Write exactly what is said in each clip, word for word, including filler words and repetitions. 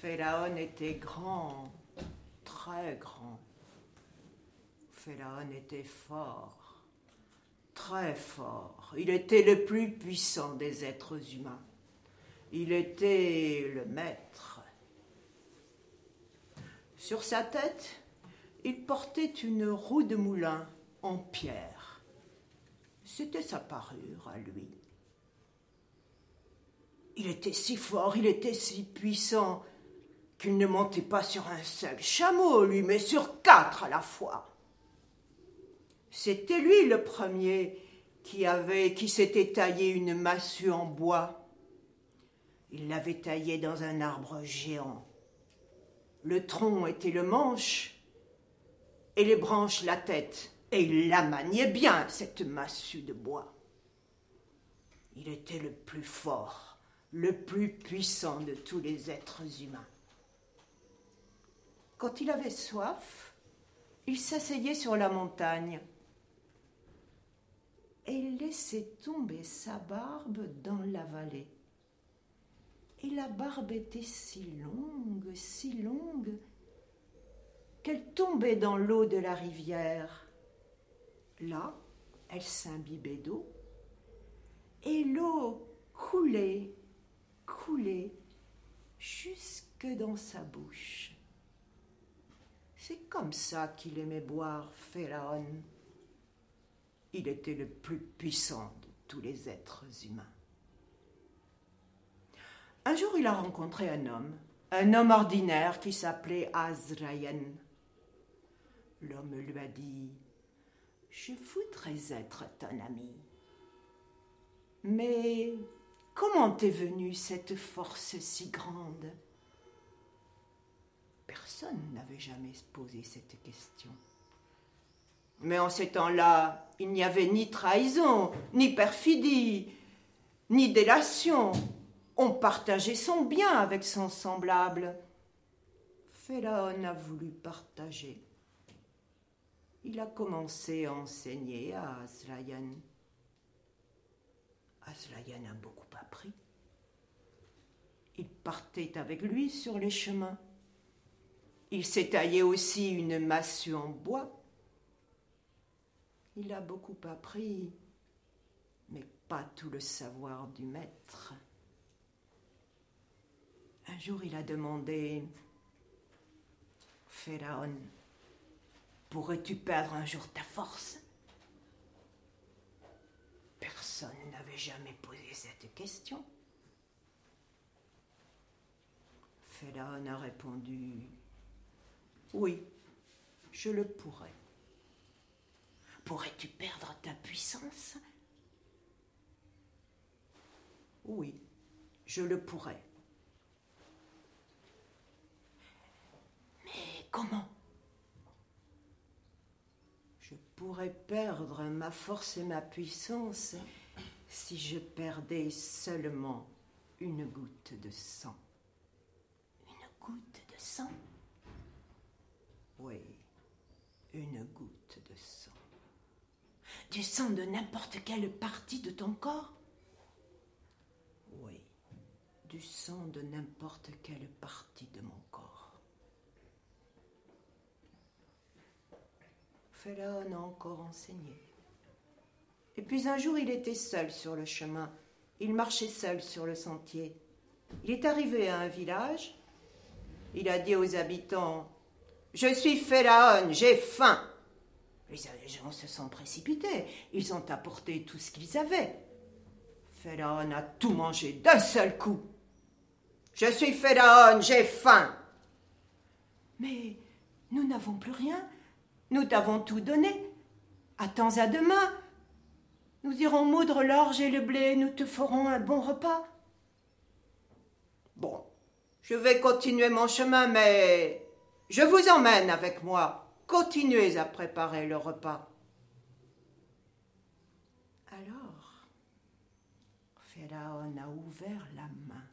Pharaon était grand, très grand. Pharaon était fort, très fort. Il était le plus puissant des êtres humains. Il était le maître. Sur sa tête, il portait une roue de moulin en pierre. C'était sa parure à lui. Il était si fort, il était si puissant qu'il ne montait pas sur un seul chameau, lui, mais sur quatre à la fois. C'était lui le premier qui avait, qui s'était taillé une massue en bois. Il l'avait taillée dans un arbre géant. Le tronc était le manche et les branches la tête. Et il la maniait bien, cette massue de bois. Il était le plus fort, le plus puissant de tous les êtres humains. Quand il avait soif, il s'asseyait sur la montagne et il laissait tomber sa barbe dans la vallée. Et la barbe était si longue, si longue, qu'elle tombait dans l'eau de la rivière. Là, elle s'imbibait d'eau, et l'eau coulait, coulait, jusque dans sa bouche. C'est comme ça qu'il aimait boire, Pharaon. Il était le plus puissant de tous les êtres humains. Un jour, il a rencontré un homme, un homme ordinaire qui s'appelait Azraïen. L'homme lui a dit « Je voudrais être ton ami. Mais comment t'est venue cette force si grande ?» Personne n'avait jamais posé cette question. Mais en ces temps-là, il n'y avait ni trahison, ni perfidie, ni délation. On partageait son bien avec son semblable. Pharaon a voulu partager. Il a commencé à enseigner à Azraïen. Azraïen a beaucoup appris. Il partait avec lui sur les chemins. Il s'est taillé aussi une massue en bois. Il a beaucoup appris, mais pas tout le savoir du maître. Un jour, il a demandé « Pharaon, pourrais-tu perdre un jour ta force ?» Personne n'avait jamais posé cette question. Pharaon a répondu « Oui, je le pourrais. » « Pourrais-tu perdre ta puissance ?» « Oui, je le pourrais. » « Mais comment ?» « Je pourrais perdre ma force et ma puissance si je perdais seulement une goutte de sang. » « Une goutte de sang ?» « Oui, une goutte de sang. » « Du sang de n'importe quelle partie de ton corps ?» « Oui, du sang de n'importe quelle partie de mon corps. » Pharaon a encore enseigné. Et puis un jour, il était seul sur le chemin. Il marchait seul sur le sentier. Il est arrivé à un village. Il a dit aux habitants « Je suis Pharaon, j'ai faim !» Les gens se sont précipités. Ils ont apporté tout ce qu'ils avaient. Pharaon a tout mangé d'un seul coup. « Je suis Pharaon, j'ai faim !»« Mais nous n'avons plus rien. Nous t'avons tout donné. Attends à demain. Nous irons moudre l'orge et le blé. Nous te ferons un bon repas. » Bon, je vais continuer mon chemin, mais je vous emmène avec moi. Continuez à préparer le repas. Alors, Pharaon a ouvert la main.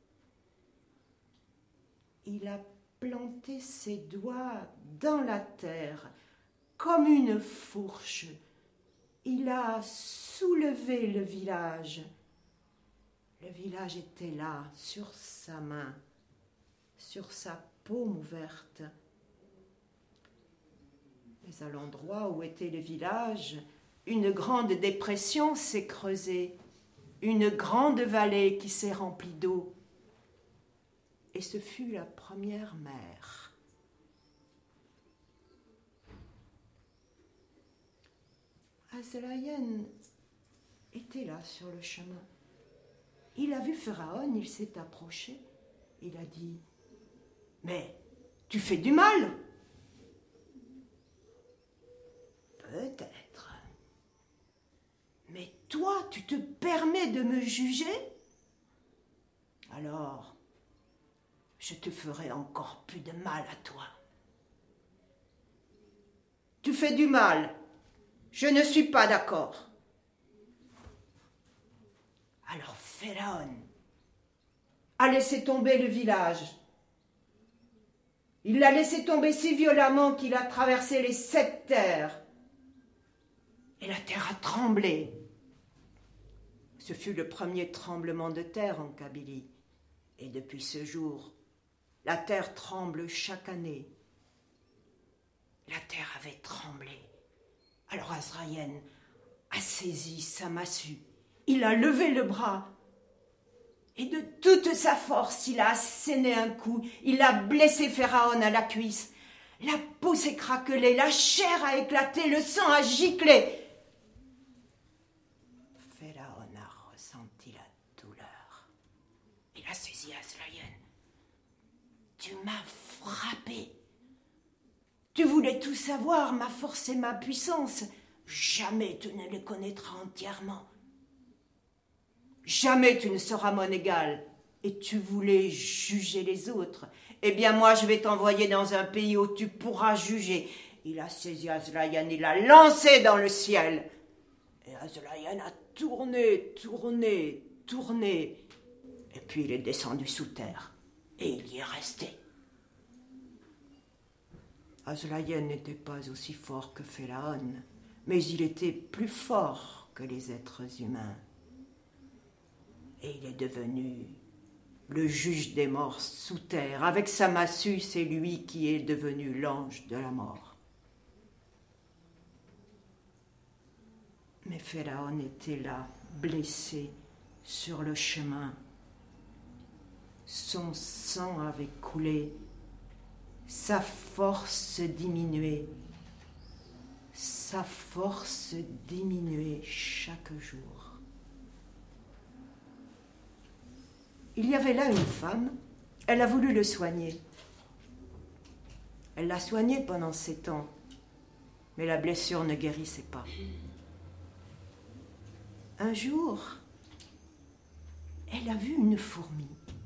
Il a planté ses doigts dans la terre comme une fourche. Il a soulevé le village. Le village était là, sur sa main, sur sa paume ouverte. Mais à l'endroit où était le village, une grande dépression s'est creusée, une grande vallée qui s'est remplie d'eau. Et ce fut la première mer. Azraïen était là sur le chemin. Il a vu Pharaon, il s'est approché. Il a dit « Mais tu fais du mal !» Peut-être. Mais toi, tu te permets de me juger? Alors, je te ferai encore plus de mal à toi. Tu fais du mal. Je ne suis pas d'accord. Alors Pharaon a laissé tomber le village. Il l'a laissé tomber si violemment qu'il a traversé les sept terres. Et la terre a tremblé. Ce fut le premier tremblement de terre en Kabylie. Et depuis ce jour, la terre tremble chaque année. La terre avait tremblé. Alors Azraïen a saisi sa massue. Il a levé le bras. Et de toute sa force, il a asséné un coup. Il a blessé Pharaon à la cuisse. La peau s'est craquelée, la chair a éclaté, le sang a giclé. Pharaon a ressenti la douleur. Il a saisi Azraïen. Tu m'as frappé. Tu voulais tout savoir, ma force et ma puissance. Jamais tu ne les connaîtras entièrement. Jamais tu ne seras mon égal. Et tu voulais juger les autres. Eh bien, moi, je vais t'envoyer dans un pays où tu pourras juger. Il a saisi Azraïen, il l'a lancé dans le ciel. Et Azraïen a tourné, tourné, tourné. Et puis il est descendu sous terre. Et il y est resté. Azraïen n'était pas aussi fort que Pharaon, mais il était plus fort que les êtres humains. Et il est devenu le juge des morts sous terre. Avec sa massue, c'est lui qui est devenu l'ange de la mort. Mais Pharaon était là, blessé, sur le chemin. Son sang avait coulé, sa force diminuait, sa force diminuait chaque jour. Il y avait là une femme, elle a voulu le soigner. Elle l'a soigné pendant sept ans, mais la blessure ne guérissait pas. Un jour, elle a vu une fourmi.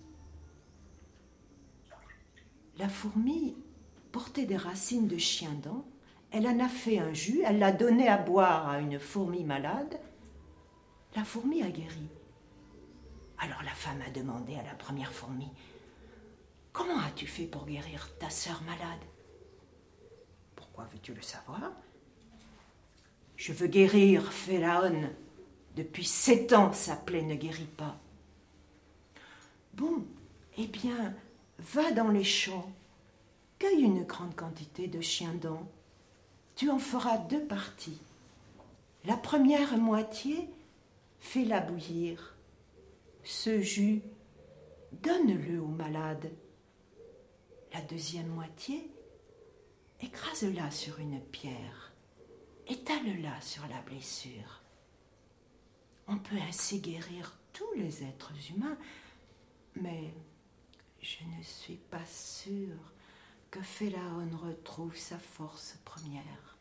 La fourmi portait des racines de chien-dent. Elle en a fait un jus, elle l'a donné à boire à une fourmi malade. La fourmi a guéri. Alors la femme a demandé à la première fourmi « Comment as-tu fait pour guérir ta sœur malade ?»« Pourquoi veux-tu le savoir ?»« Je veux guérir Pharaon. Depuis sept ans, sa plaie ne guérit pas. »« Bon, eh bien, va dans les champs, cueille une grande quantité de chiens-dents. Tu en feras deux parties. La première moitié, fais-la bouillir. Ce jus, donne-le au malade. La deuxième moitié, écrase-la sur une pierre, étale-la sur la blessure. On peut ainsi guérir tous les êtres humains, mais je ne suis pas sûre que Pharaon retrouve sa force première.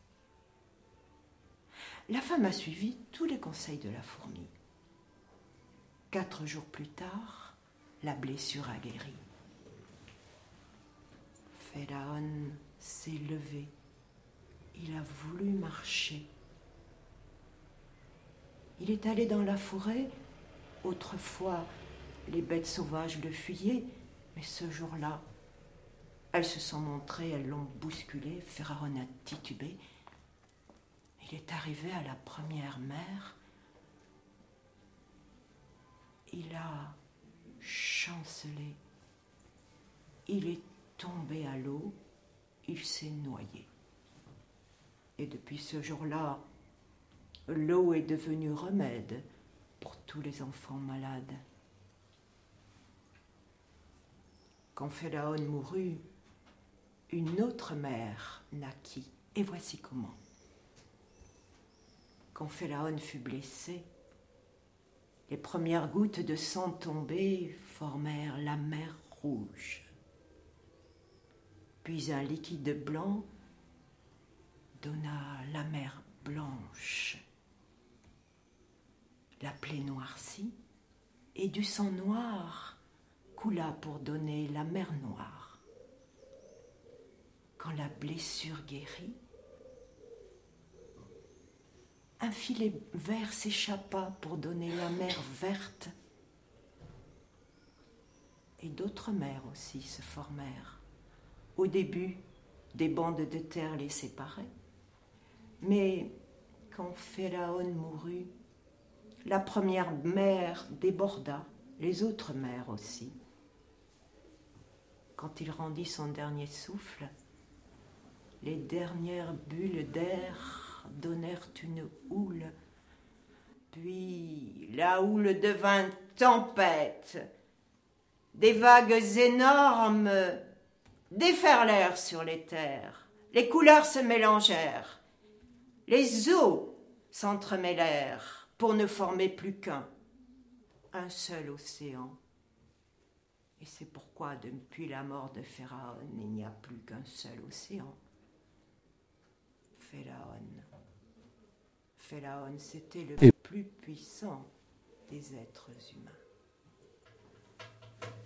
La femme a suivi tous les conseils de la fourmi. Quatre jours plus tard, la blessure a guéri. Pharaon s'est levé. Il a voulu marcher. Il est allé dans la forêt. Autrefois, les bêtes sauvages le fuyaient, mais ce jour-là, elles se sont montrées, elles l'ont bousculé. Pharaon a titubé. Il est arrivé à la première mer. Il a chancelé. il est tombé à l'eau, il s'est noyé. Et depuis ce jour-là, l'eau est devenue remède pour tous les enfants malades. Quand Phélaon mourut, une autre mère naquit, et voici comment. Quand Phélaon fut blessé, les premières gouttes de sang tombées formèrent la mer rouge. Puis un liquide blanc donna la mer blanche. La plaie noircit, et du sang noir coula pour donner la mer noire. Quand la blessure guérit, un filet vert s'échappa pour donner la mer verte. Et d'autres mers aussi se formèrent. Au début, des bandes de terre les séparaient. Mais quand Phélaon mourut, la première mer déborda, les autres mers aussi. Quand il rendit son dernier souffle, les dernières bulles d'air donnèrent une houle. Puis la houle devint tempête. Des vagues énormes déferlèrent sur les terres. Les couleurs se mélangèrent. Les eaux s'entremêlèrent pour ne former plus qu'un, un seul océan. Et c'est pourquoi, depuis la mort de Phéraon, il n'y a plus qu'un seul océan. Phélaon. Phélaon, c'était le plus puissant des êtres humains.